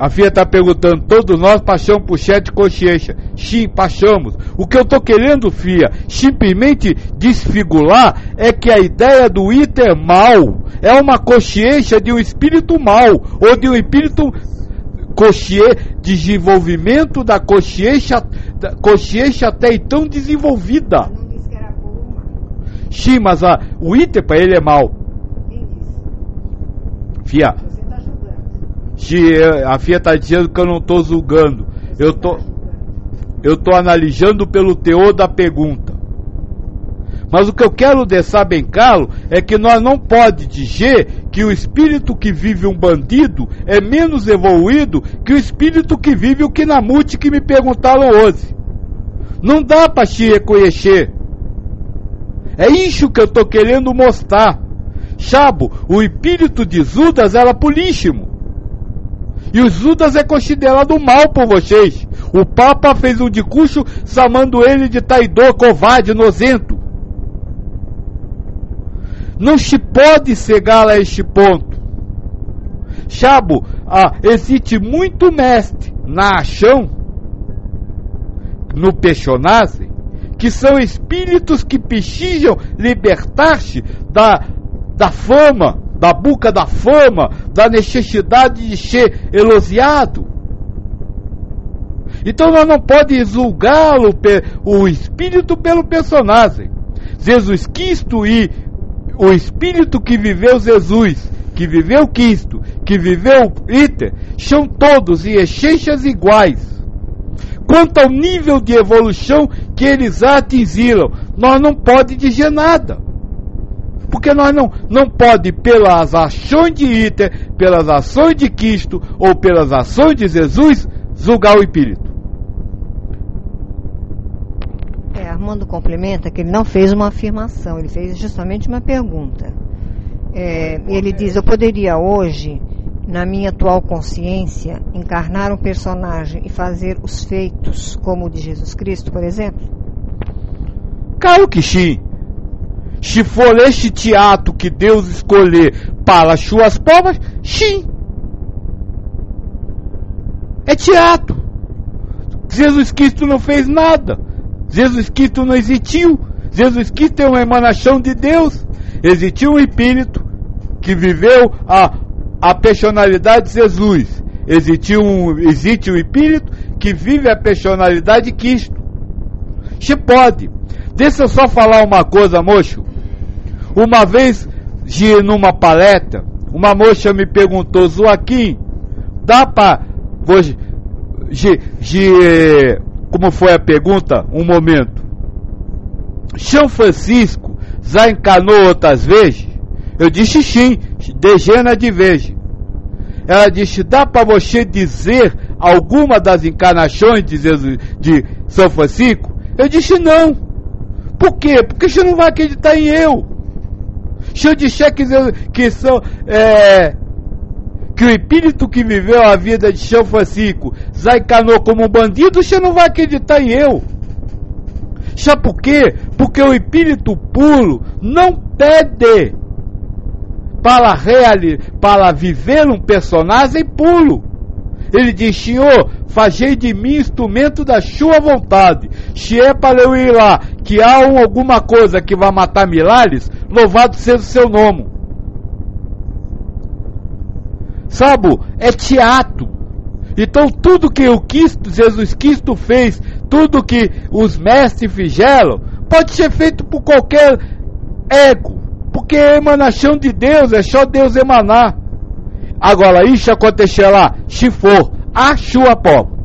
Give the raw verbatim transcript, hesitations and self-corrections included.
A Fia está perguntando, todos nós passamos por sete consciências. Sim, passamos. O que eu estou querendo, Fia, simplesmente desfigurar, é que a ideia do iter mal é uma consciência de um espírito mal, ou de um espírito consciência, desenvolvimento da consciência, da consciência até então desenvolvida. Não disse que era boa. Sim, mas a, o iter para ele é mal. Quem disse? Fia. A Fia está dizendo que eu não estou julgando. Eu estou eu tô analisando pelo teor da pergunta. Mas o que eu quero deixar bem claro é que nós não podemos dizer que o espírito que vive um bandido é menos evoluído que o espírito que vive o Kinamute que me perguntaram hoje. Não dá para se reconhecer. É isso que eu estou querendo mostrar. Chabo, o espírito de Judas era pulíssimo. E o Judas é considerado mal por vocês. O Papa fez um discurso chamando ele de traidor, covarde, nozento. Não se pode chegar a este ponto. Chabo, ah, existe muito mestre na ação, no personagem, que são espíritos que precisam libertar-se da, da fama, da boca da fama, da necessidade de ser elogiado. Então nós não podemos julgá-lo, o espírito pelo personagem. Jesus Cristo e o espírito que viveu Jesus, que viveu Cristo, que viveu Iter, são todos em essências iguais. Quanto ao nível de evolução que eles atingiram, nós não podemos dizer nada. Porque nós não, não pode, pelas ações de Iter, pelas ações de Cristo, ou pelas ações de Jesus, julgar o espírito. É, Armando complementa que ele não fez uma afirmação, ele fez justamente uma pergunta. É, ele diz, eu poderia hoje, na minha atual consciência, encarnar um personagem e fazer os feitos como o de Jesus Cristo, por exemplo? Claro que sim. Se for este teatro que Deus escolher para as suas provas, sim. É teatro. Jesus Cristo não fez nada. Jesus Cristo não existiu. Jesus Cristo é uma emanação de Deus. Existiu um espírito que viveu a, a personalidade de Jesus. Existiu um, existe um espírito que vive a personalidade de Cristo. Se pode. Deixa eu só falar uma coisa, moço. Uma vez, de, numa palestra, uma moça me perguntou, Joaquim, dá para... Como foi a pergunta? Um momento. São Francisco já encarnou outras vezes? Eu disse sim, dezenas de vezes. Ela disse, dá para você dizer alguma das encarnações de, Jesus, de São Francisco? Eu disse não. Por quê? Porque você não vai acreditar em eu. Se eu disser que, que, são, é, que o espírito que viveu a vida de São Francisco já encarnou como um bandido, você não vai acreditar em eu. Sabe por quê? Porque o espírito puro não pede para, reali, para viver um personagem puro. Ele diz, Senhor, fazei de mim instrumento da sua vontade. Se é para eu ir lá, que há um, alguma coisa que vai matar milhares, louvado seja o seu nome. Sabe, é teatro. Então tudo que o Cristo, Jesus Cristo fez, tudo que os mestres fizeram, pode ser feito por qualquer ego. Porque a emanação de Deus é só Deus emanar. Agora, isso acontecerá se for a sua prova.